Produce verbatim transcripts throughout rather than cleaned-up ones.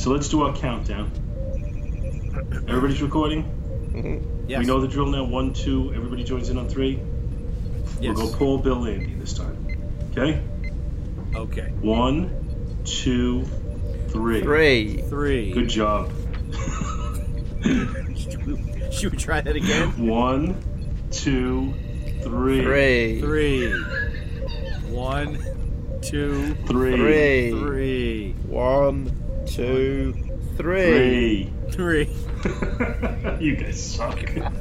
So let's do our countdown. Everybody's recording? Mm-hmm. Yes. We know the drill now. One, two, everybody joins in on three. Yes. We'll go Paul, Bill, Andy this time. Okay? Okay. One, two, three. Three. Three. Good job. Should we try that again? One, two, three. Three. Three. One, two, Three. Three. three. One, two, three. Three. Three. You guys suck.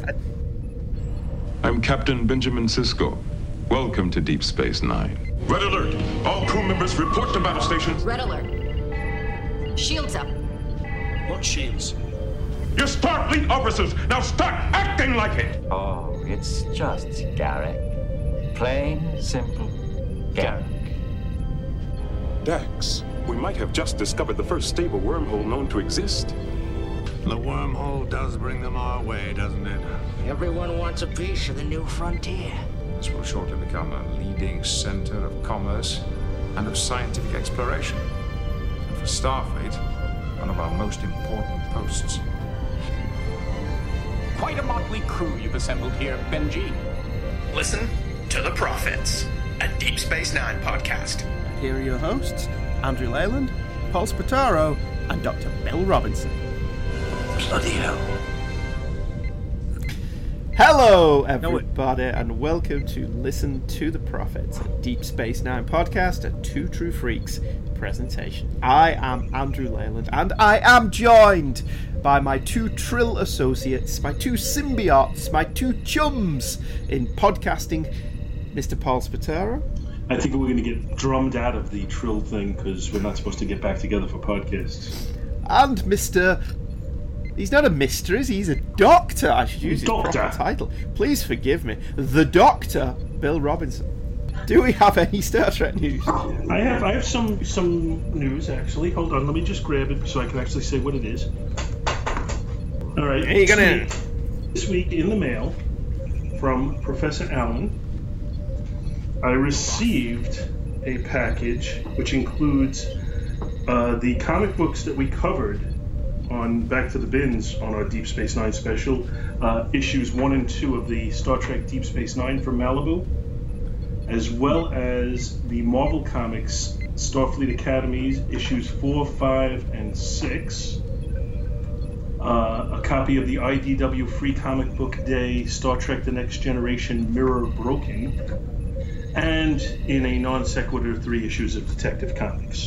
I'm Captain Benjamin Sisko. Welcome to Deep Space Nine. Red alert! All crew members report to battle stations. Red alert. Shields up. What shields? You're Starfleet officers! Now start acting like it! Oh, it's just Garrick. Plain, simple Garrick. Dax, we might have just discovered the first stable wormhole known to exist. The wormhole does bring them our way, doesn't it? Everyone wants a piece of the new frontier. This will shortly become a leading center of commerce and of scientific exploration. And for Starfleet, one of our most important posts. Quite a motley crew you've assembled here, Benji. Listen to The Prophets, a Deep Space Nine podcast. Here are your hosts, Andrew Leyland, Paul Spataro, and Doctor Bill Robinson. Bloody hell. Hello, everybody, and welcome to Listen to the Prophets, a Deep Space Nine podcast, a Two True Freaks presentation. I am Andrew Leyland, and I am joined by my two Trill associates, my two symbiotes, my two chums in podcasting, Mister Paul Spataro. I think we're going to get drummed out of the Trill thing because we're not supposed to get back together for podcasts. And Mister He's not a mister, is he? He's a doctor. I should use his Doctor. proper title. Please forgive me. The Doctor, Bill Robinson. Do we have any Star Trek news? I have I have some some news, actually. Hold on, let me just grab it so I can actually say what it is. All right. Are you gonna... This week, this week in the mail from Professor Allen, I received a package which includes uh, the comic books that we covered on Back to the Bins on our Deep Space Nine special, uh, issues one and two of the Star Trek Deep Space Nine from Malibu, as well as the Marvel Comics Starfleet Academies issues four, five, and six, uh, a copy of the I D W Free Comic Book Day Star Trek The Next Generation Mirror Broken, and in a non sequitur, three issues of Detective Comics.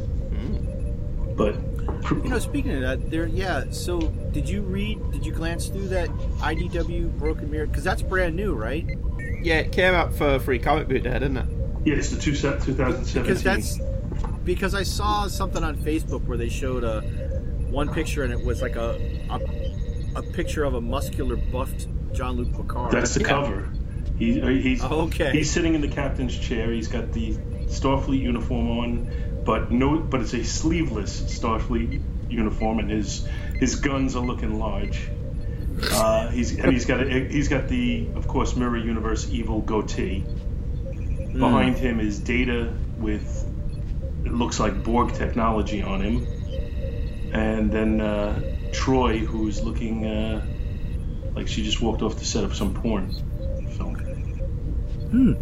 Mm. But you know, speaking of that, there, yeah. So, did you read? Did you glance through that I D W Broken Mirror? Because that's brand new, right? Yeah, it came out for Free Comic Book Day, didn't it? Yeah, it's the two set twenty seventeen. Because that's because I saw something on Facebook where they showed a one picture and it was like a a, a picture of a muscular, buffed Jean-Luc Picard. That's the yeah. cover. He, he's okay. He's sitting in the captain's chair. He's got the Starfleet uniform on. But no, but it's a sleeveless Starfleet uniform, and his his guns are looking large. Uh, he's and he's got a, he's got the, of course, Mirror Universe evil goatee. Mm. Behind him is Data with, it looks like Borg technology on him, and then uh, Troy, who's looking uh, like she just walked off the set of some porn film. Hmm.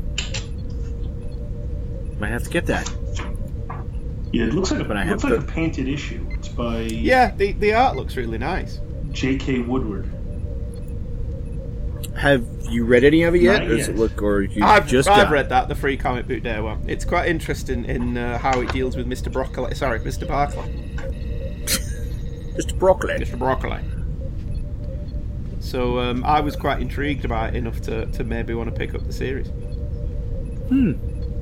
Might have to get that. Yeah, it looks like a, but I looks have like to... a painted issue. It's by yeah, the the art looks really nice. J K Woodward. Have you read any of it yet? Not or does yet. it look, or you I've just I've got read that, the Free Comic Book Day one. It's quite interesting in uh, how it deals with Mister Broccoli. Sorry, Mister Barclay. Mister Broccoli. Mister Broccoli. So um, I was quite intrigued by it enough to, to maybe want to pick up the series. Hmm.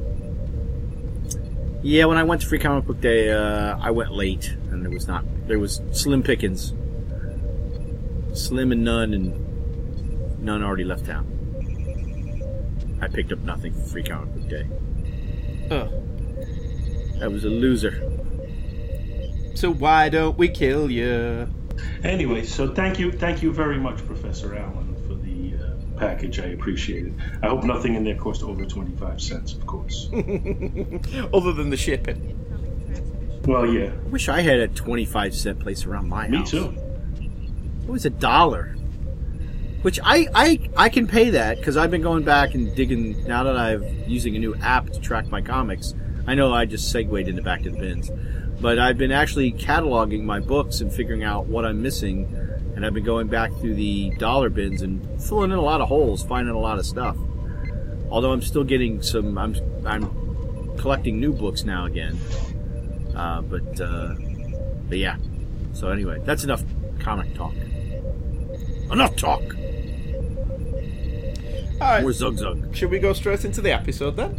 Yeah, when I went to Free Comic Book Day, uh, I went late, and there was not there was slim pickings, slim and none, and none already left town. I picked up nothing for Free Comic Book Day. Oh, I was a loser. So why don't we kill you? Anyway, so thank you, thank you very much, Professor Allen, for the uh, package. I appreciate it. I hope nothing in there cost over twenty-five cents, of course. Other than the shipping. Well, yeah. I wish I had a twenty-five cent place around my Me house. too. It was a dollar. Which I, I, I can pay that because I've been going back and digging, now that I'm using a new app to track my comics. I know I just segued into Back to the Bins. But I've been actually cataloging my books and figuring out what I'm missing. And I've been going back through the dollar bins and filling in a lot of holes, finding a lot of stuff. Although I'm still getting some, I'm, I'm collecting new books now again. Uh, but, uh, but yeah. So anyway, that's enough comic talk. Enough talk! Alright. More zug zug. Should we go straight into the episode then?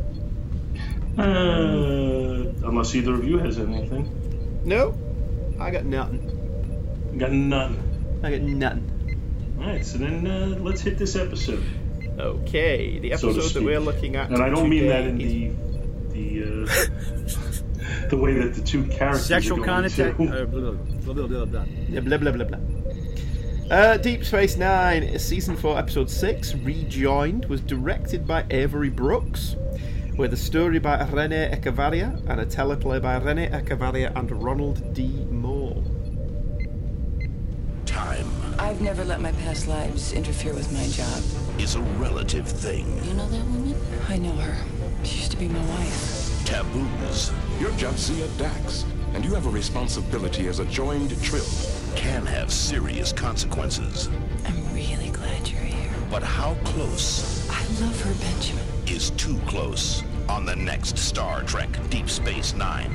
Uh, unless either of you has anything. No, I got nothing. Got nothing. I got nothing. Alright, so then uh, let's hit this episode. Okay, the So to episode that speak. we're looking at. And I don't mean that in today the the uh, the way that the two characters Sexual are going contact. to. Uh, blah, blah, blah, blah, blah. is- Blah blah blah blah. Uh, Deep Space Nine, season four, episode six, Rejoined, was directed by Avery Brooks, with a story by Rene Echevarria and a teleplay by Rene Echevarria and Ronald D. Moore. Time I've never let my past lives interfere with my job. is a relative thing. You know that woman? I know her. She used to be my wife. Taboos You're Jadzia Dax, and you have a responsibility as a joined Trill. can have serious consequences. I'm really glad you're here. But how close I love her, Benjamin. is too close on the next Star Trek Deep Space Nine?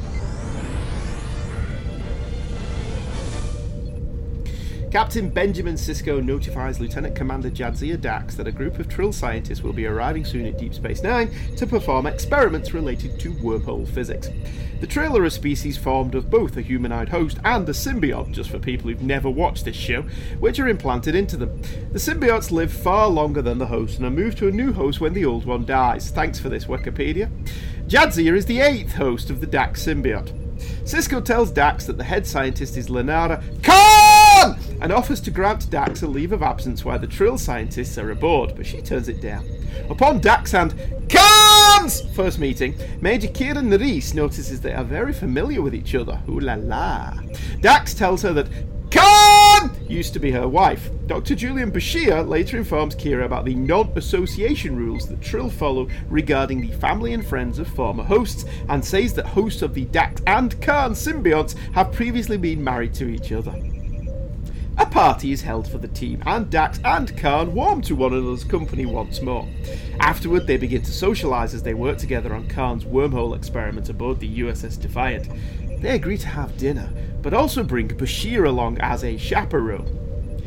Captain Benjamin Sisko notifies Lieutenant Commander Jadzia Dax that a group of Trill scientists will be arriving soon at Deep Space Nine to perform experiments related to wormhole physics. The Trill are a species formed of both a humanoid host and a symbiote, just for people who've never watched this show, which are implanted into them. The symbiotes live far longer than the host and are moved to a new host when the old one dies. Thanks for this, Wikipedia. Jadzia is the eighth host of the Dax symbiote. Sisko tells Dax that the head scientist is Lenara Khan and offers to grant Dax a leave of absence while the Trill scientists are aboard, but she turns it down. Upon Dax and Khan's first meeting, Major Kieran Nerys notices they are very familiar with each other. Ooh la la. Dax tells her that Khan used to be her wife. Doctor Julian Bashir later informs Kira about the non-association rules that Trill follow regarding the family and friends of former hosts, and says that hosts of the Dax and Khan symbionts have previously been married to each other. A party is held for the team, and Dax and Khan warm to one another's company once more. Afterward, they begin to socialise as they work together on Khan's wormhole experiment aboard the U S S Defiant. They agree to have dinner, but also bring Bashir along as a chaperone.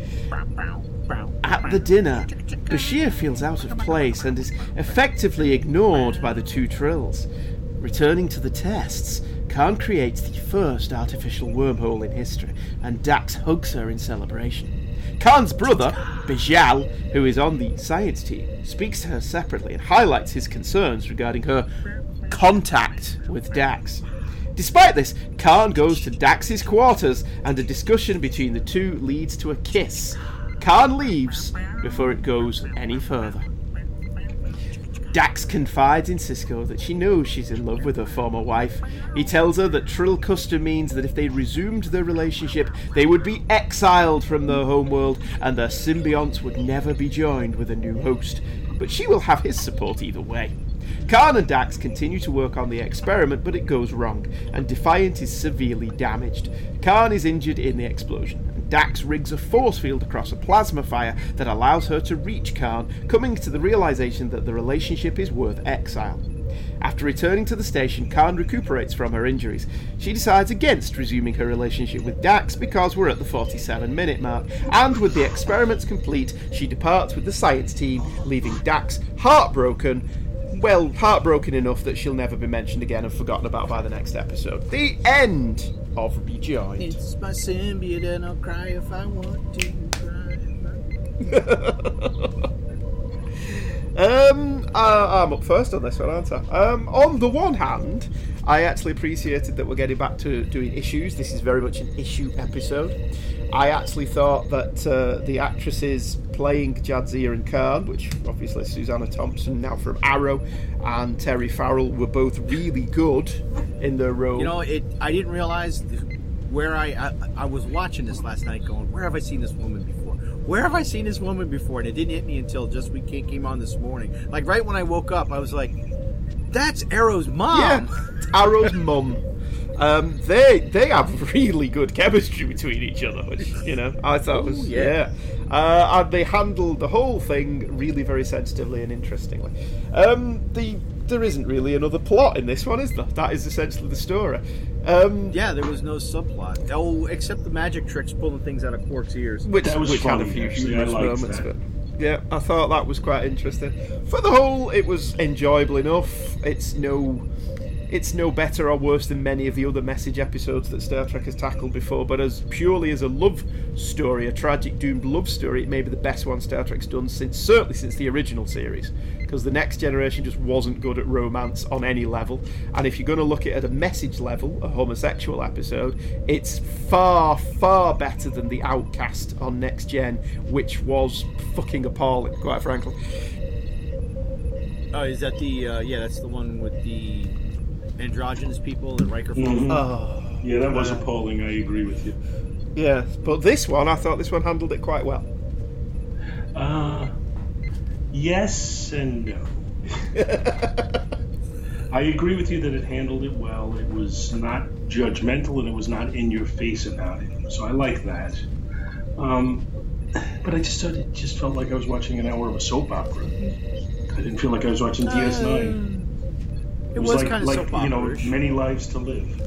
At the dinner, Bashir feels out of place and is effectively ignored by the two Trills. Returning to the tests, Khan creates the first artificial wormhole in history, and Dax hugs her in celebration. Khan's brother, Bajal, who is on the science team, speaks to her separately and highlights his concerns regarding her contact with Dax. Despite this, Khan goes to Dax's quarters, and a discussion between the two leads to a kiss. Khan leaves before it goes any further. Dax confides in Sisko that she knows she's in love with her former wife. He tells her that Trill custom means that if they resumed their relationship, they would be exiled from their homeworld, and their symbionts would never be joined with a new host. But she will have his support either way. Khan and Dax continue to work on the experiment, but it goes wrong, and Defiant is severely damaged. Khan is injured in the explosion, and Dax rigs a force field across a plasma fire that allows her to reach Khan, coming to the realization that the relationship is worth exile. After returning to the station, Khan recuperates from her injuries. She decides against resuming her relationship with Dax because we're at the forty-seven minute mark, and with the experiments complete, she departs with the science team, leaving Dax heartbroken. Well, heartbroken enough that she'll never be mentioned again and forgotten about by the next episode. The end of Rejoined. It's my symbiote and I'll cry if I want to cry. um, uh, I'm up first on this one, aren't I? Um, on the one hand, I actually appreciated that we're getting back to doing issues. This is very much an issue episode. I actually thought that uh, the actresses playing Jadzia and Khan, which obviously Susanna Thompson now from Arrow, and Terry Farrell were both really good in their role. You know, it. I didn't realize where I, I I was watching this last night, going, where have I seen this woman before? Where have I seen this woman before? And it didn't hit me until just we came on this morning. Like right when I woke up, I was like, that's Arrow's mom. Yeah, Arrow's mum. Um, they they have really good chemistry between each other, which, you know, I thought Ooh, was yeah. yeah. Uh, and they handled the whole thing really very sensitively and interestingly. Um, the there isn't really another plot in this one, is there? That is essentially the story. Um, yeah, there was no subplot. Oh, except the magic tricks pulling things out of Quark's ears. Which, that was which funny, had a few actually. humorous I liked moments, that. but yeah, I thought that was quite interesting. For the whole, it was enjoyable enough. It's no, it's no better or worse than many of the other message episodes that Star Trek has tackled before. But as purely as a love story, a tragic doomed love story, it may be the best one Star Trek's done since certainly since the original series. Because the Next Generation just wasn't good at romance on any level. And if you're going to look at it at a message level, a homosexual episode, it's far, far better than The Outcast on Next Gen, which was fucking appalling, quite frankly. Oh, is that the, uh, yeah, that's the one with the androgynous people that Riker fought? Mm-hmm. Oh, yeah, that was uh, appalling. I agree with you. Yeah, but this one, I thought this one handled it quite well. Uh, yes and no. I agree with you that it handled it well. It was not judgmental and it was not in your face about it. So I like that. Um, but I just started, just felt like I was watching an hour of a soap opera. I didn't feel like I was watching D S nine. Uh, it, it was, was like, kind of like soap you know, opera-ish. Many Lives to Live.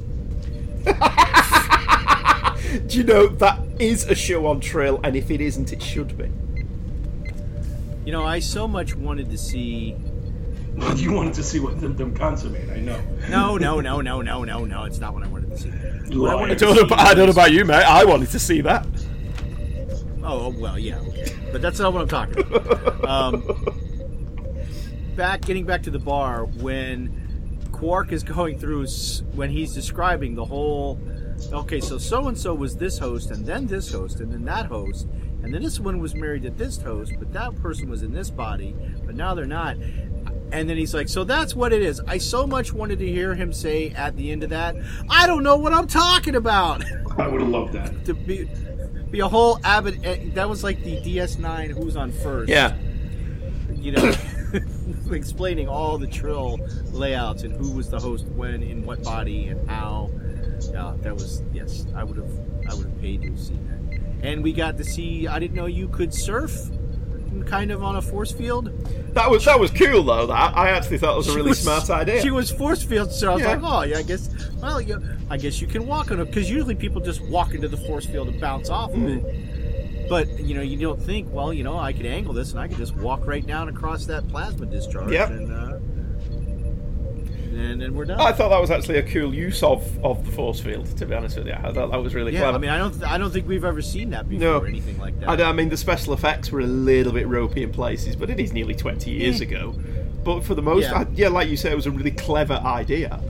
Do you know, that is a show on Trill, and if it isn't, it should be. You know, I so much wanted to see... You wanted to see what them, them consummate, I know. No, no, no, no, no, no, no. It's not what I wanted to see. Well, I, I, don't know, about, I don't know about you, mate. I wanted to see that. Oh, well, yeah, okay. But that's not what I'm talking about. Um, back, getting back to the bar, when Quark is going through, when he's describing the whole, okay, so so-and-so was this host, and then this host, and then that host, and then this one was married to this host, but that person was in this body, but now they're not. And then he's like, so that's what it is. I so much wanted to hear him say at the end of that, I don't know what I'm talking about. I would have loved that. to be, be a whole avid, that was like the D S nine Who's on First. Yeah. You know, explaining all the Trill layouts and who was the host when, in what body, and how. Yeah, that was, yes, I would have I would have paid to see that. And we got to see, I didn't know you could surf kind of on a force field. That was that was cool though. That I actually thought it was a She really was- smart idea. She was force field, so I was Yeah. like, oh yeah, I guess. Well, you, I guess you can walk on it, because usually people just walk into the force field and bounce off of it. But you know, you don't think, well, you know, I could angle this and I could just walk right down across that plasma discharge, Yep. and uh, and then we're done. I thought that was actually a cool use of, of the force field. To be honest with you, I thought that was really yeah, clever. I mean, I don't, I don't think we've ever seen that before, No. or anything like that. I, I mean, the special effects were a little bit ropey in places, but it is nearly twenty years Eh. ago. But for the most, Yeah. I, yeah, like you said, it was a really clever idea.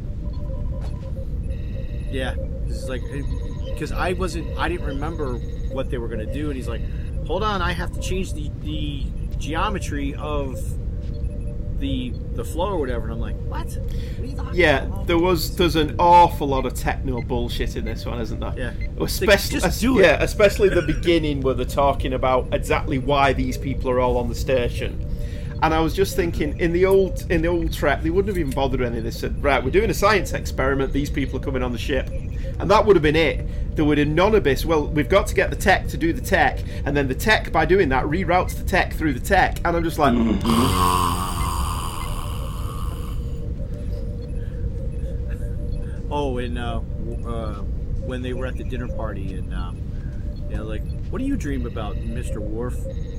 Yeah, it's like, because I wasn't, I didn't remember what they were going to do, and he's like, hold on, I have to change the, the geometry of the the flow or whatever, and I'm like, what? What are you talking Yeah, about? there was there's an awful lot of techno bullshit in this one, isn't there? Yeah. Especially, Just do it. yeah, especially the beginning where they're talking about exactly why these people are all on the station. And I was just thinking, in the old in the old Trek, they wouldn't have even bothered with any of this. Said, right, we're doing a science experiment. These people are coming on the ship, and that would have been it. There would have none of this. Well, we've got to get the tech to do the tech, and then the tech, by doing that, reroutes the tech through the tech. And I'm just like, Oh, and uh, w- uh, when they were at the dinner party, and um, you know, like, what do you dream about, Mister Worf?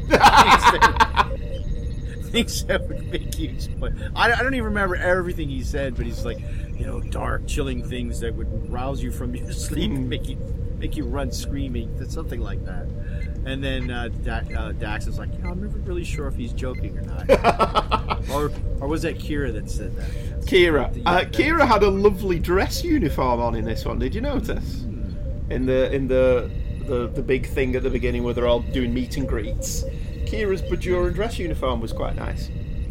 Things that would make you. I, I don't even remember everything he said, but he's like, you know, dark, chilling things that would rouse you from your sleep and make you make you run screaming. That's something like that. And then uh, da- uh, Dax is like, you know, I'm never really sure if he's joking or not. or or was that Kira that said that? Kira. The, Uh, Kira had a lovely dress uniform on in this one. Did you notice? Hmm. In the in the, the the big thing at the beginning where they're all doing meet and greets, Kira's Bajoran dress uniform was quite nice.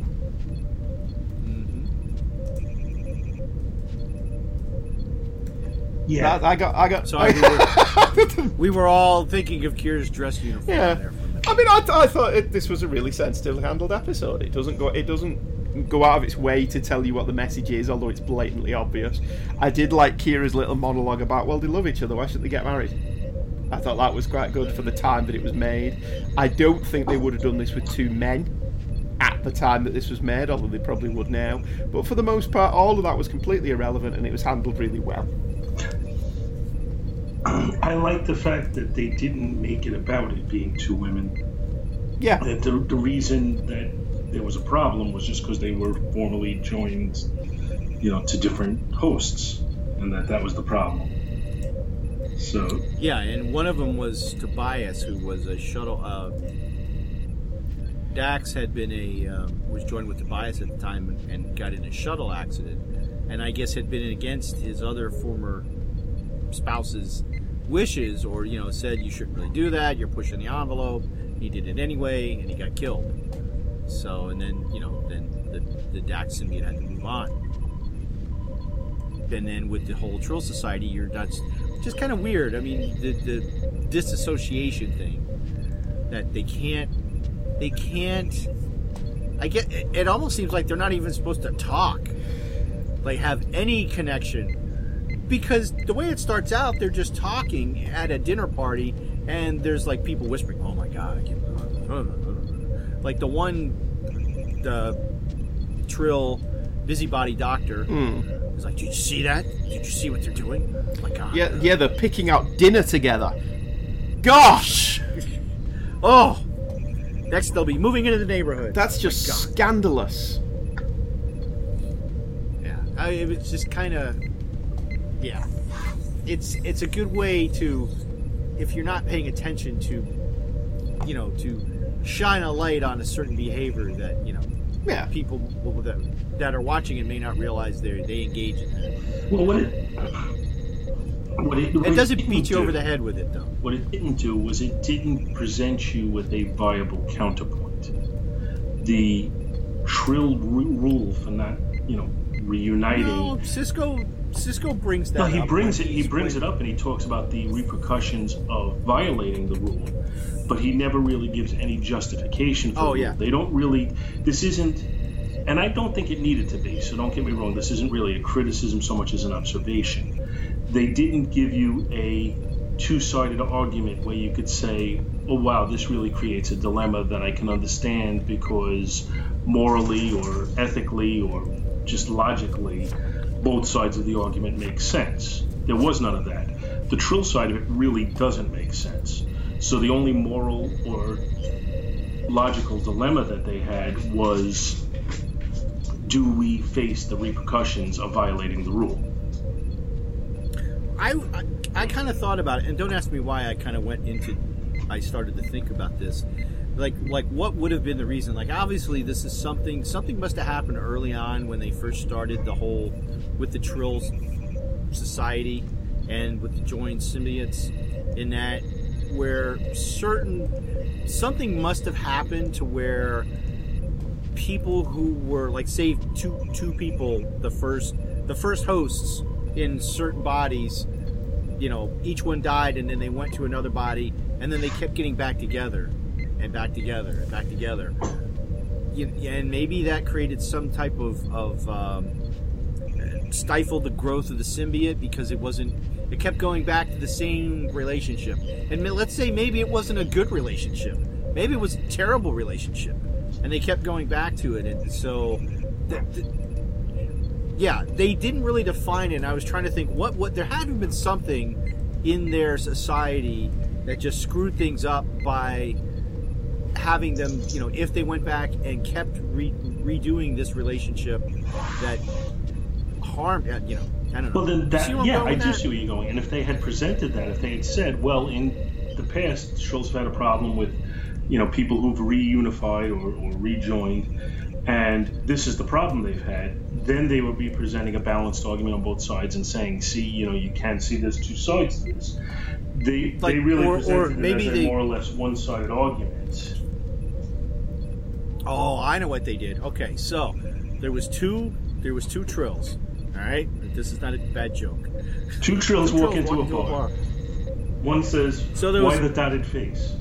Yeah, that, I got. I got. Sorry, we, were, we were all thinking of Kira's dress uniform. Yeah, there I mean, I, I thought it, this was a really sensitively handled episode. It doesn't go. It doesn't go out of its way to tell you what the message is, although it's blatantly obvious. I did like Kira's little monologue about, well, they love each other. Why shouldn't they get married? I thought that was quite good for the time that it was made. I don't think they would have done this with two men at the time that this was made, although they probably would now. But for the most part, all of that was completely irrelevant, and it was handled really well. I like the fact that they didn't make it about it being two women. Yeah. That the, the reason that there was a problem was just because they were formally joined, you know, to different hosts, and that that was the problem. So. Yeah, and one of them was Tobias, who was a shuttle. Uh, Dax had been a um, was joined with Tobias at the time and, and got in a shuttle accident, and I guess had been against his other former spouse's wishes, or you know, said you shouldn't really do that, you're pushing the envelope. He did it anyway, and he got killed. So, and then you know, then the, the Dax symbiote had to move on. And then with the whole Trill Society, you're that's just kind of weird. I mean, the, the disassociation thing, that they can't, they can't. I get it. Almost seems like they're not even supposed to talk, like have any connection. Because the way it starts out, they're just talking at a dinner party, and there's like people whispering, "Oh my god!" I can't... Like the one, the Trill busybody doctor mm. is like, "Did you see that? Did you see what they're doing?" Oh my god! Yeah, yeah, they're picking out dinner together. Gosh! Oh, next they'll be moving into the neighborhood. That's just scandalous. Yeah, I, it was just kind of. Yeah, it's it's a good way to, if you're not paying attention to, you know, to shine a light on a certain behavior that, you know, yeah, people that, that are watching it may not realize they they engage in that. Well, what it what it, what it doesn't it beat you do, over the head with it, though. What it didn't do was it didn't present you with a viable counterpoint. The Trill rule for not, you know, reuniting. No, Cisco. Cisco brings that no, he up. brings it. He brings it up, and he talks about the repercussions of violating the rule, but he never really gives any justification for oh, the yeah. rule. They don't really. This isn't, and I don't think it needed to be. So don't get me wrong. This isn't really a criticism so much as an observation. They didn't give you a two-sided argument where you could say, "Oh wow, this really creates a dilemma that I can understand because morally or ethically or just logically." Both sides of the argument make sense. There was none of that. The Trill side of it really doesn't make sense. So the only moral or logical dilemma that they had was, do we face the repercussions of violating the rule? I, I, I kind of thought about it, and don't ask me why I kind of went into, I started to think about this. Like, like what would have been the reason? Like, obviously, this is something, something must have happened early on when they first started the whole, with the Trill Society and with the joined symbiotes, in that, where certain, something must have happened to where people who were, like, say, two, two people, the first, the first hosts in certain bodies, you know, each one died and then they went to another body and then they kept getting back together. And back together, and back together, you, and maybe that created some type of, of um, stifled the growth of the symbiote because it wasn't. It kept going back to the same relationship, and let's say maybe it wasn't a good relationship, maybe it was a terrible relationship, and they kept going back to it, and so, the, the, yeah, they didn't really define it. And I was trying to think what what there had to have been something in their society that just screwed things up by having them, you know, if they went back and kept re- redoing this relationship that harmed, you know, I don't know. Well, then that, see where I'm yeah, going I with do that? see where you're going. And if they had presented that, if they had said, well, in the past, Shrills have had a problem with, you know, people who've reunified or, or rejoined, and this is the problem they've had. Then they would be presenting a balanced argument on both sides and saying, see, you know, you can see there's two sides to this. They like, they really or, presented or it maybe as they... a more or less one-sided argument. Oh, I know what they did. Okay, so there was two there was two Trills. All right, this is not a bad joke. Two Trills two walk, trills into, walk a into a bar. One says, so there why was... the dotted face?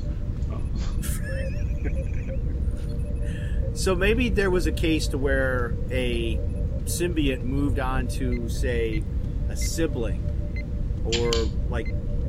So maybe there was a case to where a symbiote moved on to, say, a sibling, or like,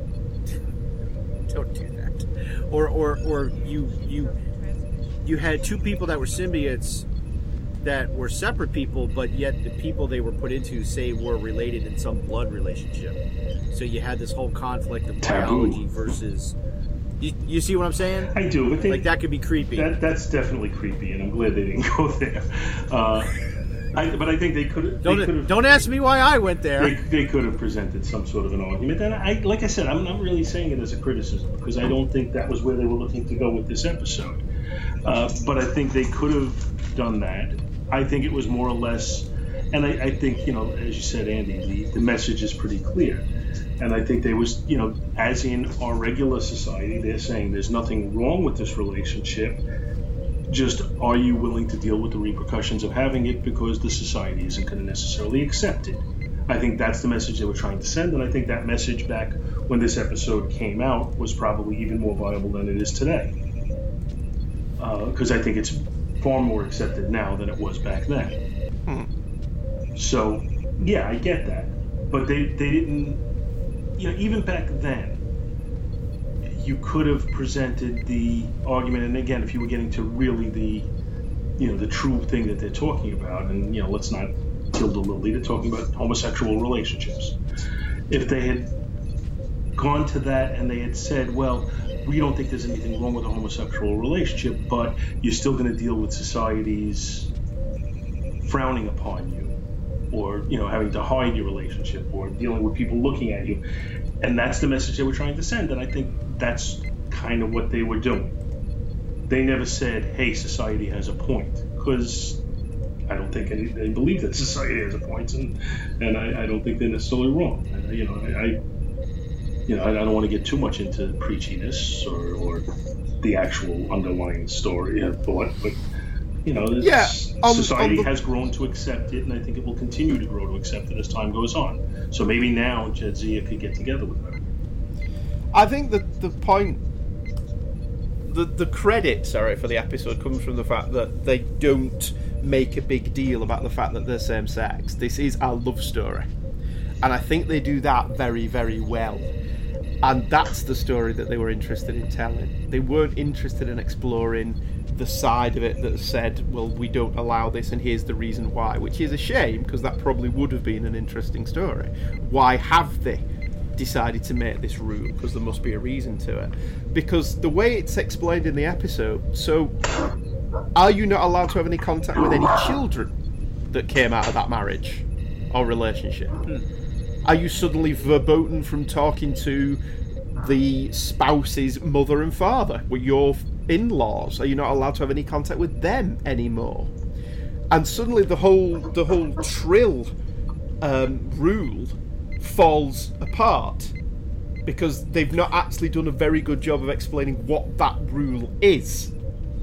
don't do that, or or or you you you had two people that were symbiotes that were separate people, but yet the people they were put into, say, were related in some blood relationship. So you had this whole conflict of biology versus. You, you see what I'm saying? I do, but they, like that could be creepy. That, that's definitely creepy, and I'm glad they didn't go there. Uh, I, but I think they could. Don't, they don't ask me why I went there. They, they could have presented some sort of an argument, and I, like I said, I'm not really saying it as a criticism because I don't think that was where they were looking to go with this episode. Uh, but I think they could have done that. I think it was more or less, and I, I think, you know, as you said, Andy, the, the message is pretty clear. And I think they was, you know, as in our regular society, they're saying there's nothing wrong with this relationship. Just are you willing to deal with the repercussions of having it because the society isn't going to necessarily accept it? I think that's the message they were trying to send. And I think that message back when this episode came out was probably even more viable than it is today. Because uh, I think it's far more accepted now than it was back then. Hmm. So, yeah, I get that. But they, they didn't... You know, even back then, you could have presented the argument, and again, if you were getting to really the, you know, the true thing that they're talking about, and, you know, let's not tilt a lily, they're talking about homosexual relationships. If they had gone to that and they had said, well, we don't think there's anything wrong with a homosexual relationship, but you're still going to deal with society's frowning upon you, or, you know, having to hide your relationship, or dealing with people looking at you. And that's the message they were trying to send, and I think that's kind of what they were doing. They never said, hey, society has a point, because I don't think any, they believe that society has a point, and, and I, I don't think they're necessarily wrong. I, you know, I, I you know, I, I don't want to get too much into preachiness or, or the actual underlying story and thought, but you know, yeah, um, society um, has grown to accept it, and I think it will continue to grow to accept it as time goes on. So maybe now Jadzia could get together with her. I think that the point, the the credit, sorry, for the episode comes from the fact that they don't make a big deal about the fact that they're same sex. This is our love story, and I think they do that very, very well. And that's the story that they were interested in telling. They weren't interested in exploring the side of it that said, well, we don't allow this and here's the reason why, which is a shame because that probably would have been an interesting story. Why have they decided to make this rule? Because there must be a reason to it. Because the way it's explained in the episode, so are you not allowed to have any contact with any children that came out of that marriage or relationship? Hmm. Are you suddenly verboten from talking to the spouse's mother and father? Were your in-laws? Are you not allowed to have any contact with them anymore? And suddenly the whole the whole Trill um, rule falls apart because they've not actually done a very good job of explaining what that rule is.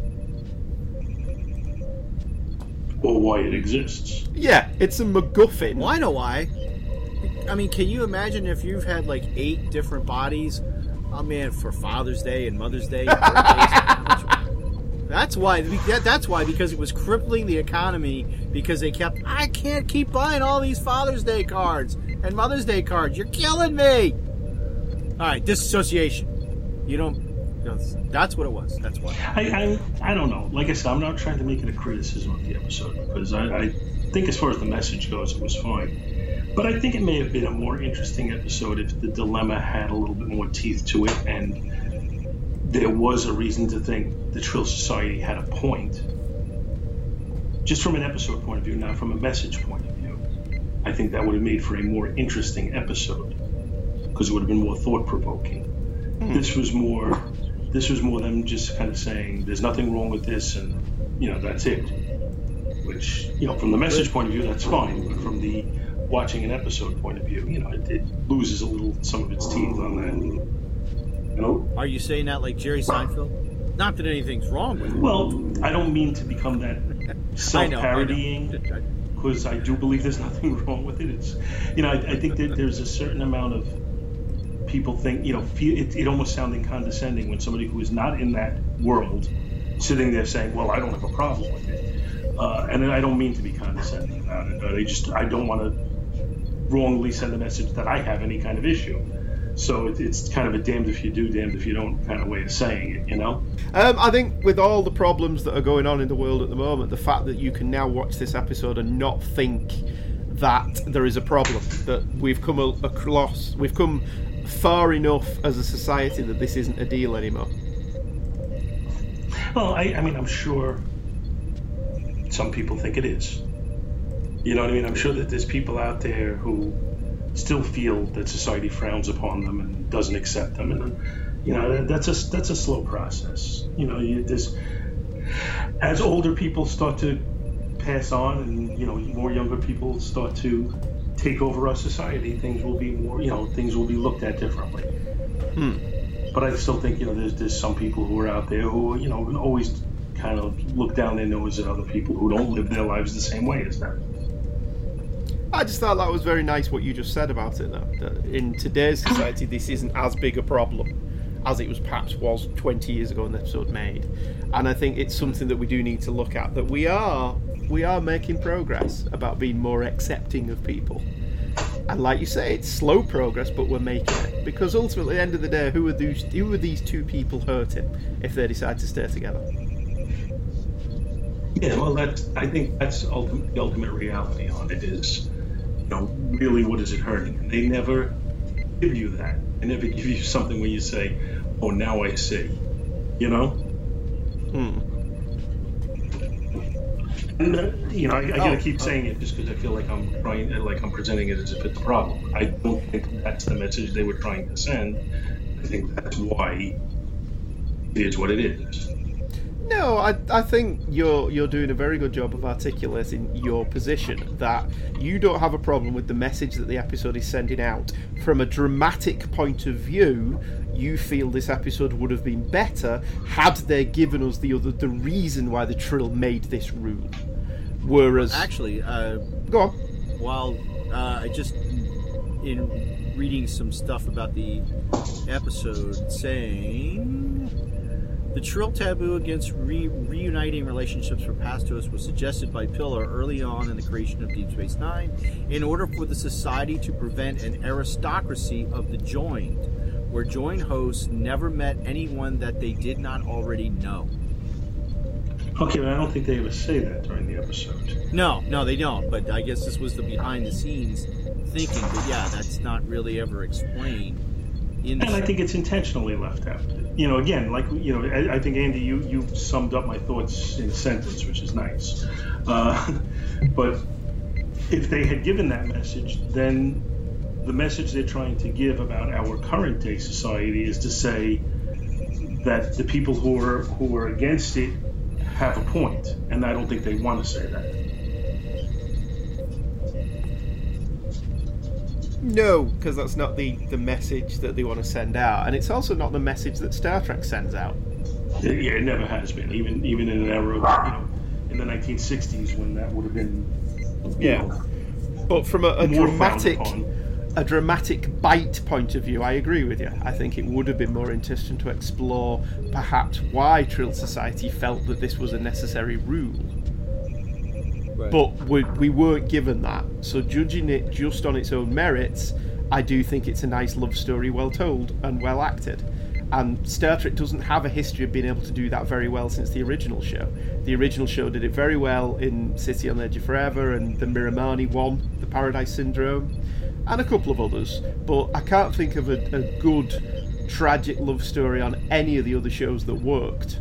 Or why it exists. Yeah, it's a MacGuffin. Well, I know why. I mean, can you imagine if you've had like eight different bodies? Oh man, for Father's Day and Mother's Day and birthdays. That's why. That's why because it was crippling the economy. Because they kept, I can't keep buying all these Father's Day cards and Mother's Day cards. You're killing me. All right, disassociation. You don't. That's what it was. That's why. I, I I don't know. Like I said, I'm not trying to make it a criticism of the episode because I, I think as far as the message goes, it was fine. But I think it may have been a more interesting episode if the dilemma had a little bit more teeth to it and there was a reason to think the Trill Society had a point. Just from an episode point of view, not from a message point of view. I think that would have made for a more interesting episode because it would have been more thought-provoking. This was more, this was more them just kind of saying, "There's nothing wrong with this," and you know, that's it. Which, you know, from the message point of view, that's fine, but from the watching an episode point of view, you know, it, it loses a little some of its teeth on that. You know? Are you saying that like Jerry Seinfeld? Not that anything's wrong with it. Well, I don't mean to become that self-parodying, because I, I do believe there's nothing wrong with it. It's, you know, I, I think that there's a certain amount of people think, you know, feel, it, it almost sounding condescending when somebody who is not in that world sitting there saying, "Well, I don't have a problem with it," uh, and I don't mean to be condescending about it. But I just I don't want to wrongly send a message that I have any kind of issue. So it, it's kind of a damned if you do, damned if you don't kind of way of saying it, you know? Um, I think with all the problems that are going on in the world at the moment, the fact that you can now watch this episode and not think that there is a problem, that we've come across, we've come far enough as a society that this isn't a deal anymore. Well, I, I mean, I'm sure some people think it is. You know what I mean? I'm sure that there's people out there who still feel that society frowns upon them and doesn't accept them, and you know that's a that's a slow process. You know, you, this as older people start to pass on, and you know more younger people start to take over our society, things will be more, you know, things will be looked at differently. Hmm. But I still think, you know, there's there's some people who are out there who, you know, always kind of look down their nose at other people who don't live their lives the same way as them. I just thought that was very nice what you just said about it, though. That in today's society, this isn't as big a problem as it was perhaps was twenty years ago when the episode made. And I think it's something that we do need to look at, that we are we are making progress about being more accepting of people. And like you say, it's slow progress, but we're making it. Because ultimately, at the end of the day, who are these, who are these two people hurting if they decide to stay together? Yeah, well, that's, I think that's ultimate, the ultimate reality on it is, you know, really what is it hurting? And they never give you that. They never give you something where you say, "Oh, now I see," you know? Hmm. And, uh, you know, I, I gotta Oh, keep oh. saying it just because I feel like I'm trying, like I'm presenting it as if it's a problem. I don't think that's the message they were trying to send. I think that's why it is what it is. No, I, I think you're you're doing a very good job of articulating your position, that you don't have a problem with the message that the episode is sending out. From a dramatic point of view, you feel this episode would have been better had they given us the other the reason why the Trill made this rule. Whereas, actually, uh, go on. While uh, I just in reading some stuff about the episode saying. The Trill taboo against re- reuniting relationships from past hosts was suggested by Pillar early on in the creation of Deep Space Nine in order for the society to prevent an aristocracy of the joined, where joined hosts never met anyone that they did not already know. Okay, but I don't think they ever say that during the episode. No, no, they don't. But I guess this was the behind-the-scenes thinking. But yeah, that's not really ever explained. In the and show. I think it's intentionally left out. You know, again, like, you know, I, I think, Andy, you, you summed up my thoughts in a sentence, which is nice. Uh, but if they had given that message, then the message they're trying to give about our current day society is to say that the people who are who are against it have a point, and I don't think they want to say that. No, because that's not the, the message that they want to send out, and it's also not the message that Star Trek sends out. Yeah, it never has been, even even in an era, you know, in the nineteen sixties when that would have been, yeah. know, but from a, a dramatic, upon. a dramatic bite point of view, I agree with you. I think it would have been more interesting to explore perhaps why Trill Society felt that this was a necessary rule. Right. But we, we weren't given that. So judging it just on its own merits, I do think it's a nice love story, well told and well acted. And Star Trek doesn't have a history of being able to do that very well since the original show. The original show did it very well in City on the Edge of Forever and the Miramani one, the Paradise Syndrome, and a couple of others. But I can't think of a, a good tragic love story on any of the other shows that worked.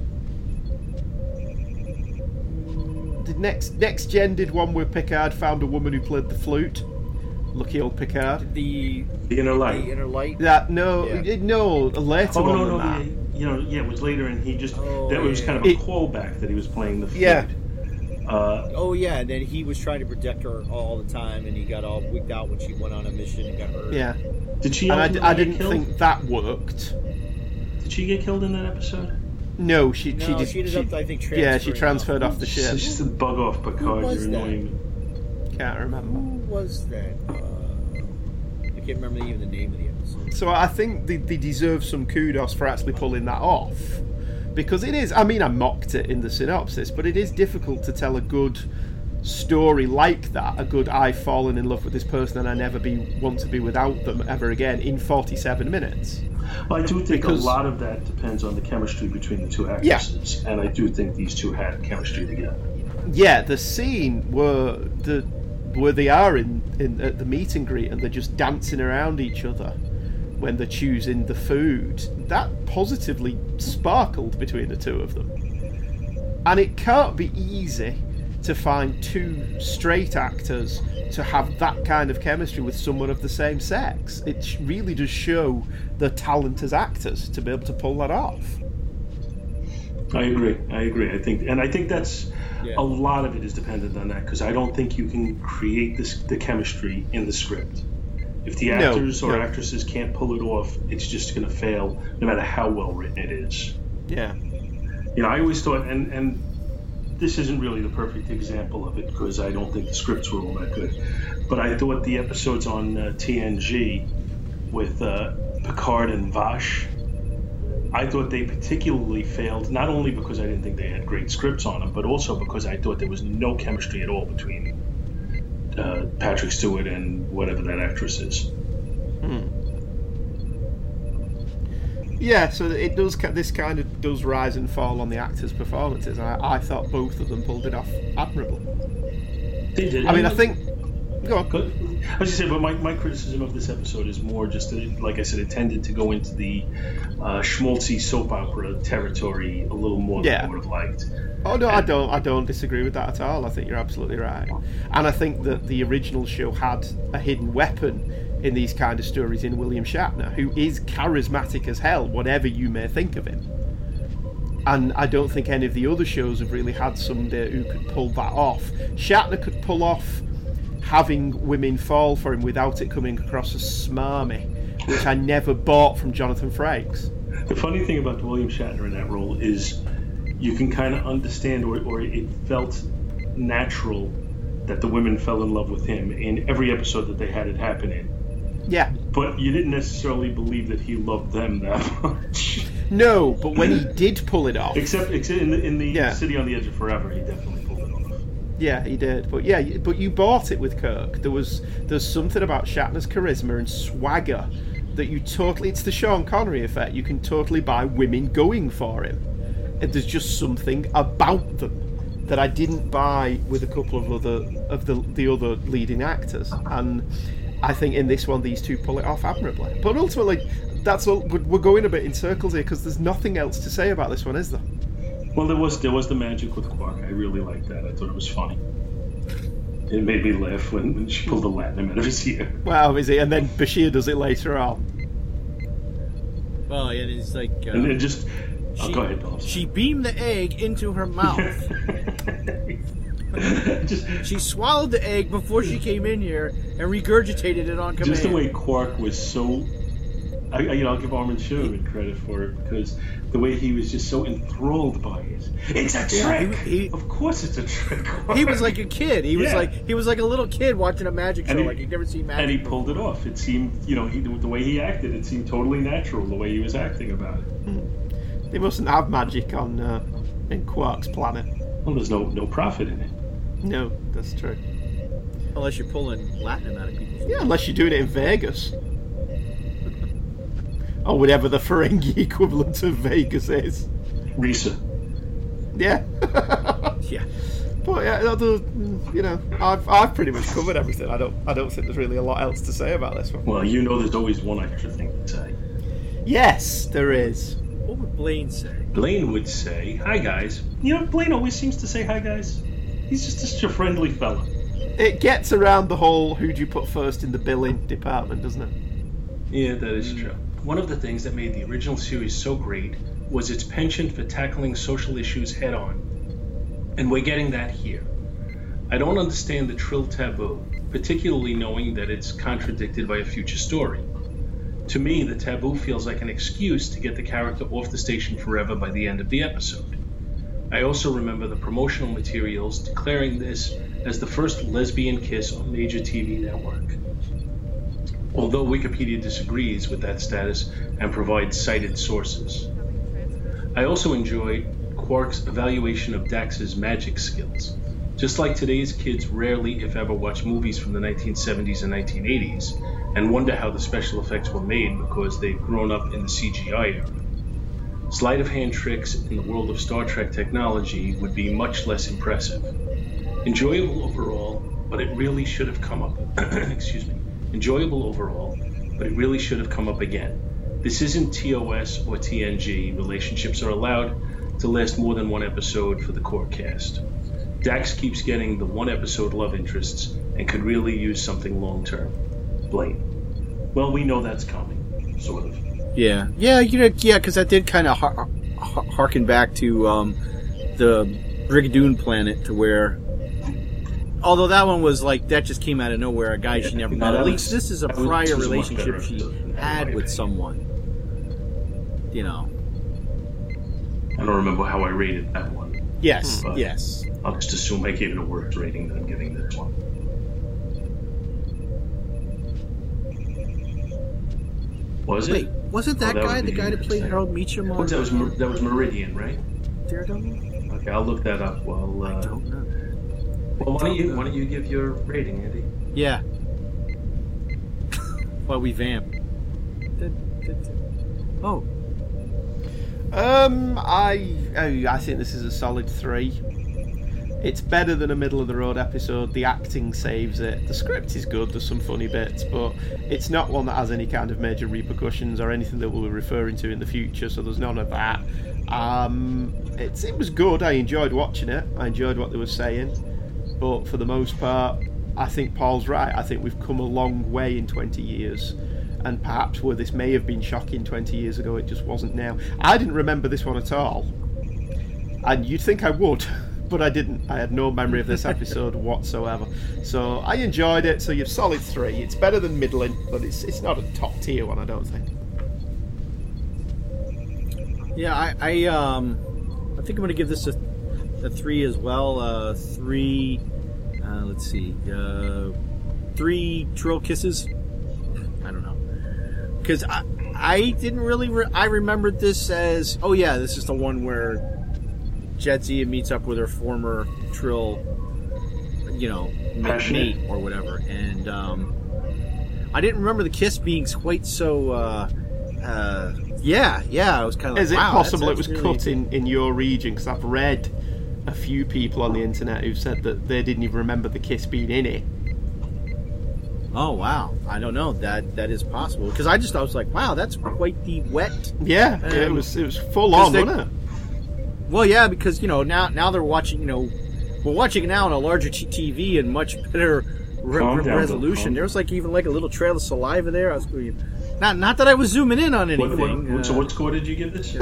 The next next gen did one where Picard found a woman who played the flute. Lucky old Picard. The the inner light. The inner light. That no, Yeah. it- no later Oh on no, than no, that. the, you know, yeah, it was later, and he just Oh, that was yeah, kind of a It- callback that he was playing the flute. Yeah. Uh, Oh yeah, and then he was trying to protect her all the time, and he got all wigged out when she went on a mission and got hurt. Yeah. did she? And I, ultimately I get didn't killed? think that worked. Did she get killed in that episode? No, she No, she did. she ended up, I think, yeah, she transferring transferred off. off the She ship. just said, "Bug off, Picard. was You're that? annoying me." Can't remember. Who was that? Uh, I can't remember even the name of the episode. So I think they, they deserve some kudos for actually pulling that off. Because it is, I mean, I mocked it in the synopsis, but it is difficult to tell a good story like that, a good I've fallen in love with this person and I never be want to be without them ever again in forty-seven minutes. Well, I do think Because- a lot of that depends on the chemistry between the two actresses, and I do think these two had chemistry together. Yeah, the scene where the where they are in, in at the meet and greet and they're just dancing around each other when they're choosing the food, that positively sparkled between the two of them. And it can't be easy to find two straight actors to have that kind of chemistry with someone of the same sex. It sh- really does show the talent as actors to be able to pull that off. I agree. I agree. I think, and I think that's Yeah. a lot of it is dependent on that because I don't think you can create this the chemistry in the script. If the No, actors or no. actresses can't pull it off, it's just going to fail, no matter how well written it is. Yeah. You know, I always thought, and and this isn't really the perfect example of it because I don't think the scripts were all that good, but I thought the episodes on uh, T N G with uh, Picard and Vash, I thought they particularly failed, not only because I didn't think they had great scripts on them, but also because I thought there was no chemistry at all between uh, Patrick Stewart and whatever that actress is. Hmm. Yeah, so it does. This kind of does rise and fall on the actors' performances. I, I thought both of them pulled it off admirably. They did. I mean, I think. Go on. I was just saying, but my, my criticism of this episode is more just that, it, like I said, it tended to go into the uh, schmaltzy soap opera territory a little more than Yeah. I would have liked. Oh no, I don't. I don't disagree with that at all. I think you're absolutely right, and I think that the original show had a hidden weapon in these kind of stories in William Shatner, who is charismatic as hell, whatever you may think of him. And I don't think any of the other shows have really had somebody who could pull that off. Shatner could pull off having women fall for him without it coming across as smarmy, which I never bought from Jonathan Frakes. The funny thing about William Shatner in that role is you can kind of understand, or, or it felt natural that the women fell in love with him in every episode that they had it happen in. Yeah. But you didn't necessarily believe that he loved them that much. No, but when he did pull it off... Except, except in the, in the Yeah. City on the Edge of Forever, he definitely pulled it off. Yeah, he did. But yeah, but you bought it with Kirk. There was there's something about Shatner's charisma and swagger that you totally... It's the Sean Connery effect. You can totally buy women going for him. And there's just something about them that I didn't buy with a couple of other of the the other leading actors. And I think in this one, these two pull it off admirably. But ultimately, that's all. We're going a bit in circles here because there's nothing else to say about this one, is there? Well, there was there was the magic with Quark. I really liked that. I thought it was funny. It made me laugh when, when she pulled the latinum out of his ear. Wow, is it? And then Bashir does it later on. Well, and it's like. Uh, and then just. Oh, she, go ahead, Bill. She beamed the egg into her mouth. just, she swallowed the egg before she came in here and regurgitated it on command. Just the way Quark was so. I, you know, I'll give Armin Sherman credit for it because the way he was just so enthralled by it. It's a trick. Yeah, he, he, of course, it's a trick. He was like a kid. He was yeah. like he was like a little kid watching a magic show, he, like he'd never seen magic. And he before. pulled it off. It seemed, you know, he, the way he acted, it seemed totally natural. The way he was acting about it. They mustn't have magic on uh, in Quark's planet. Well, there's no no profit in it. No, that's true. Unless you're pulling latinum out of people's. Yeah, unless you're doing it in Vegas. Or whatever the Ferengi equivalent of Vegas is. Risa. Yeah. yeah. But yeah, other, you know, I've I've pretty much covered everything. I don't I don't think there's really a lot else to say about this one. Well, you know, there's always one extra thing to say. Yes, there is. What would Blaine say? Blaine would say, "Hi guys." You know, Blaine always seems to say hi guys. He's just such a friendly fella. it gets around the whole who do you put first in the billing department, doesn't it? Yeah, that is true. One of the things that made the original series so great was its penchant for tackling social issues head-on. And we're getting that here. I don't understand the Trill taboo, particularly knowing that it's contradicted by a future story. To me, the taboo feels like an excuse to get the character off the station forever by the end of the episode. I also remember the promotional materials declaring this as the first lesbian kiss on major T V network. Although Wikipedia disagrees with that status and provides cited sources. I also enjoyed Quark's evaluation of Dax's magic skills. Just like today's kids rarely, if ever, watch movies from the nineteen seventies and nineteen eighties and wonder how the special effects were made because they've grown up in the C G I era. Sleight of hand tricks in the world of Star Trek technology would be much less impressive. Enjoyable overall, but it really should have come up. Excuse me. Enjoyable overall, but it really should have come up again. This isn't T O S or T N G. Relationships are allowed to last more than one episode for the core cast. Dax keeps getting the one episode love interests and could really use something long term. Blaine. Well, we know that's coming, sort of. Yeah, yeah, you know, yeah, because that did kind of har- har- harken back to um, the Brigadoon planet, to where, although that one was like that just came out of nowhere, a guy she never met. At least this is a prior relationship she had with someone. You know. I don't remember how I rated that one. Yes, yes. I'll just assume I gave it a worse rating than I'm giving this one. Was Wait, it? wasn't that, oh, that guy was the guy that played Harold Meacham? On that was Mer- that was Meridian, right? Daredevil. Okay, I'll look that up. While uh, I don't know. Well, why don't you why don't you give your rating, Andy? Yeah. While we vamp. Oh. Um, I, I I think this is a solid three. It's better than a middle of the road episode. The acting saves it. The script is good. There's some funny bits, but it's not one that has any kind of major repercussions or anything that we'll be referring to in the future. So there's none of that. Um, it's it was good. I enjoyed watching it. I enjoyed what they were saying, but for the most part, I think Paul's right. I think we've come a long way in twenty years. And perhaps where this may have been shocking twenty years ago, it just wasn't now. I didn't remember this one at all. And you'd think I would, but I didn't. I had no memory of this episode whatsoever. So I enjoyed it. So you've solid three. It's better than middling, but it's it's not a top tier one, I don't think. Yeah, I, I um I think I'm gonna give this a, a three as well. Uh, three uh, let's see. Uh, three Trill kisses. I don't know. Because I, I didn't really... Re- I remembered this as... Oh, yeah, this is the one where Jadzia meets up with her former Trill, you know, mate or whatever. And um, I didn't remember the kiss being quite so... Uh, uh, yeah, yeah, I was kind of like, Is it wow, possible that's, that's it was really... cut in, in your region? Because I've read a few people on the internet who've said that they didn't even remember the kiss being in it. Oh wow! I don't know that that is possible because I just I was like, wow, that's quite the wet. Yeah, um, it was it was full on, they, wasn't it? Well, yeah, because you know now now they're watching. You know, we're watching it now on a larger T V and much better re- re- down, resolution. There was like even like a little trail of saliva there. I was going, not not that I was zooming in on anything. What, what, uh, so what score did you give this?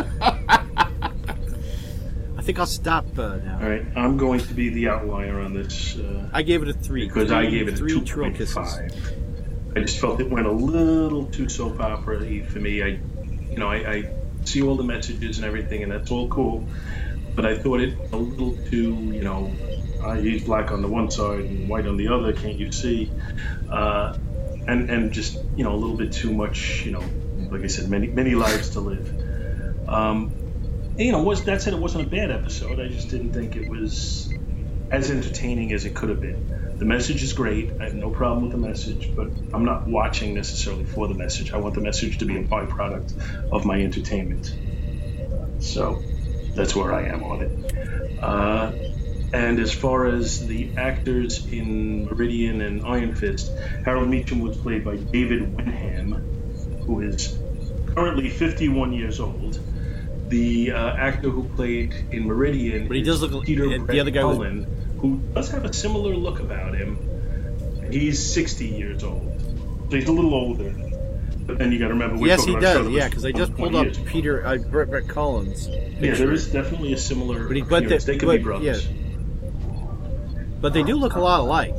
I think I'll stop uh, now. All right, I'm going to be the outlier on this. Uh, I gave it a three because three, I gave it a three two point five. I just felt it went a little too soap opera-y for me. I, you know, I, I see all the messages and everything, and that's all cool. But I thought it a little too, you know, uh, he's black on the one side and white on the other. Can't you see? Uh, and and just you know a little bit too much. You know, like I said, many many lives to live. Um, you know, was that said, it wasn't a bad episode. I just didn't think it was as entertaining as it could have been. The message is great. I have no problem with the message, but I'm not watching necessarily for the message. I want the message to be a byproduct of my entertainment. So that's where I am on it. Uh, and as far as the actors in Meridian and Iron Fist, Harold Meacham was played by David Wenham, who is currently fifty-one years old. The uh, actor who played in Meridian, but he does look Peter like Brett the other guy Cullen, was... who does have a similar look about him. He's sixty years old. So he's a little older. But then you got to remember, we're yes, talking he about does. Yeah, because I just pulled up Peter uh, Brett, Brett Collins. Picture. Yeah, there is definitely a similar. But, he, but appearance. they, they could but, be brothers. Yeah. But they do look a lot alike.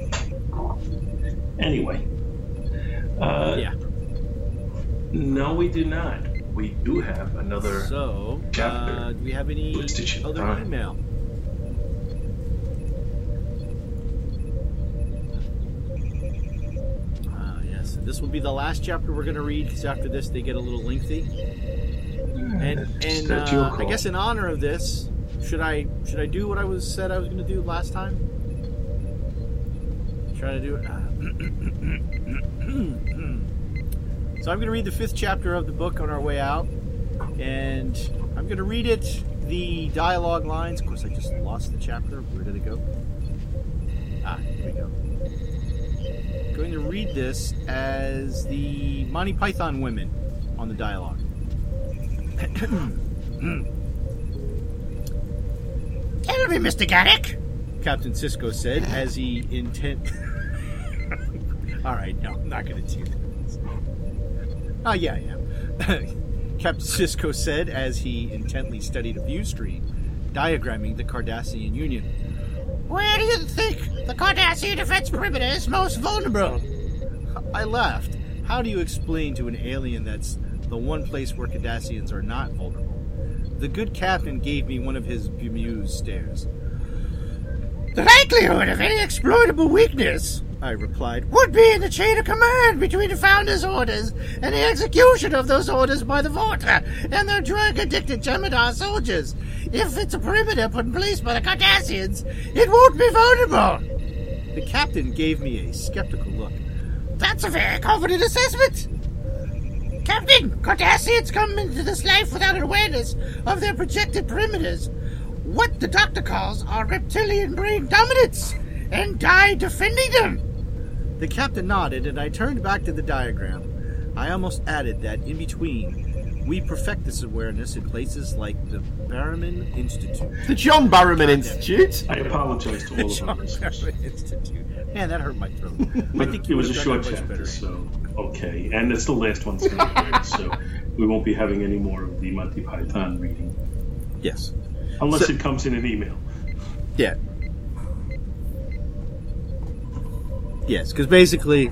Anyway. Uh, yeah. No, we do not. We do have another so, chapter. Uh, do we have any other uh, email? Uh, yes, this will be the last chapter we're going to read, because after this they get a little lengthy. And, and uh, I guess in honor of this, should I should I do what I was said I was going to do last time? Try to do it. Uh, so I'm going to read the fifth chapter of the book on our way out, and I'm going to read it, the dialogue lines. Of course, I just lost the chapter. Where did it go? Ah, here we go. I'm going to read this as the Monty Python women on the dialogue. Tell me, Mister Garrick, Captain Sisko said as he intent. All right, no, I'm not going to do this. Oh, yeah, I am. Captain Sisko said as he intently studied a view screen, diagramming the Cardassian Union. Where do you think the Cardassian defense perimeter is most vulnerable? I laughed. How do you explain to an alien that's the one place where Cardassians are not vulnerable? The good captain gave me one of his bemused stares. The likelihood of any exploitable weakness, I replied, would be in the chain of command between the Founder's orders and the execution of those orders by the Vorta and their drug-addicted Jem'Hadar soldiers. If it's a perimeter put in place by the Cardassians, it won't be vulnerable. The captain gave me a skeptical look. That's a very confident assessment. Captain, Cardassians come into this life without an awareness of their projected perimeters, what the Doctor calls our reptilian brain dominance, and die defending them. The captain nodded, and I turned back to the diagram. I almost added that in between, we perfect this awareness in places like the Barrowman Institute. The John Barrowman Institute? I apologize to all of our listeners. Institute. Man, that hurt my throat. I think it was a short chapter, so okay. And it's the last one tonight, so we won't be having any more of the Monty Python reading. Yes. Unless so, it comes in an email. Yeah. Yes, because basically...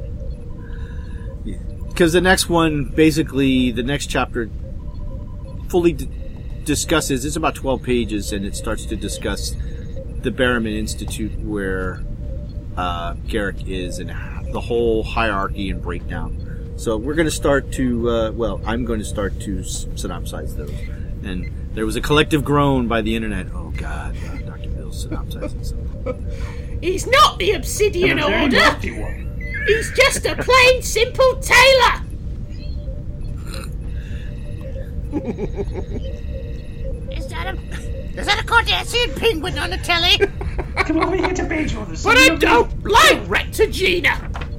Because the next one, basically, the next chapter fully d- discusses... It's about twelve pages, and it starts to discuss the Barrowman Institute, where uh, Garrick is, and the whole hierarchy and breakdown. So we're going to start to... Uh, well, I'm going to start to s- synopsize those. And there was a collective groan by the internet. Oh, God, uh, Doctor Bill's synopsizing something. He's not the Obsidian Order. He's just a plain, simple tailor. Is that a is that a Cardassian penguin on the telly? Come over here to page orders. But I don't like Rectagina.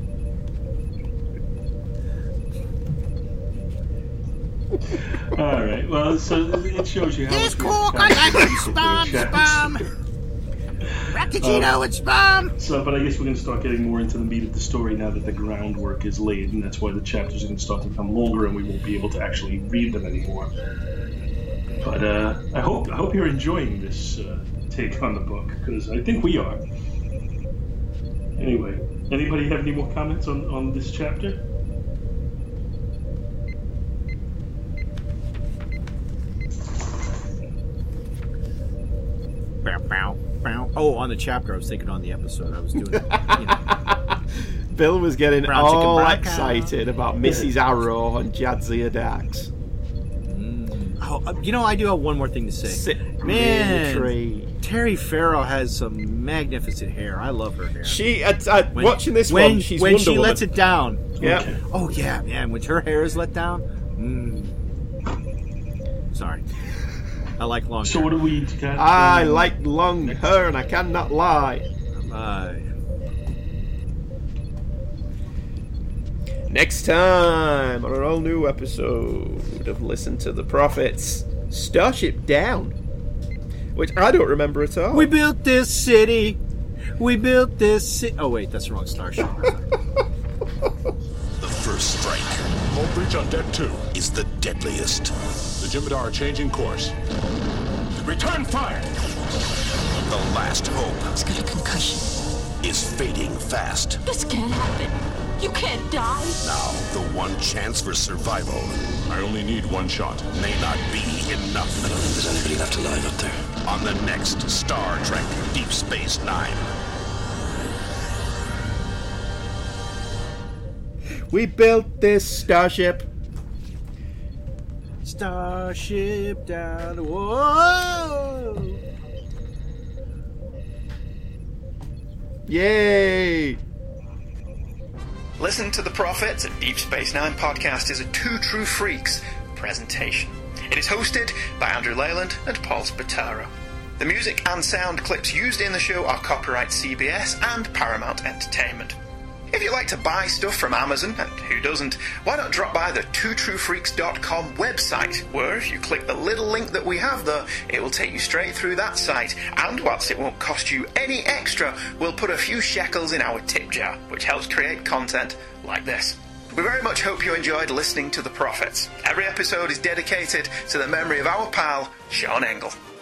All right. Well, so it shows you how. Here's Quark. I like him. Spam, spam. Rectagino and spam. So, but I guess we're going to start getting more into the meat of the story now that the groundwork is laid, and that's why the chapters are going to start to become longer, and we won't be able to actually read them anymore. But uh, I hope I hope you're enjoying this uh, take on the book, because I think we are. Anyway, anybody have any more comments on, on this chapter? Bow, bow, bow. Oh, on the chapter. I was thinking on the episode. I was doing it. You know. Bill was getting Brown all chicken excited about Missus Arrow and Jadzia Dax. Mm. Oh, uh, you know, I do have one more thing to say. Sit Man, tree. Terry Farrell has some magnificent hair. I love her hair. She, uh, uh, when, watching this when, one, she's when Wonder she Woman. lets it down. Yeah. Okay. Oh yeah, man. When her hair is let down. Mm. Sorry. I like long So hair. what do we got? I um, like long hair, and I cannot lie. Uh, Next time on an all new episode of Listen to the Prophets, Starship Down, which I don't remember at all. We built this city, We built this. Ci- oh wait, that's the wrong starship. The first strike. Hull breach on deck two. Is the deadliest. The Jem'Hadar are changing course. Return fire! The last hope. He's got a concussion. Is fading fast. This can't happen. You can't die. Now, the one chance for survival. I only need one shot. May not be enough. I don't think there's anybody left alive up there. On the next Star Trek Deep Space Nine. We built this starship. Starship down the whoa. Yay! Listen to the Prophets, a Deep Space Nine podcast, is a Two True Freaks presentation. It is hosted by Andrew Leyland and Paul Spataro. The music and sound clips used in the show are copyright C B S and Paramount Entertainment. If you like to buy stuff from Amazon, and who doesn't, why not drop by the two true freaks dot com website, where if you click the little link that we have there, it will take you straight through that site, and whilst it won't cost you any extra, we'll put a few shekels in our tip jar, which helps create content like this. We very much hope you enjoyed listening to The Prophets. Every episode is dedicated to the memory of our pal, Sean Engel.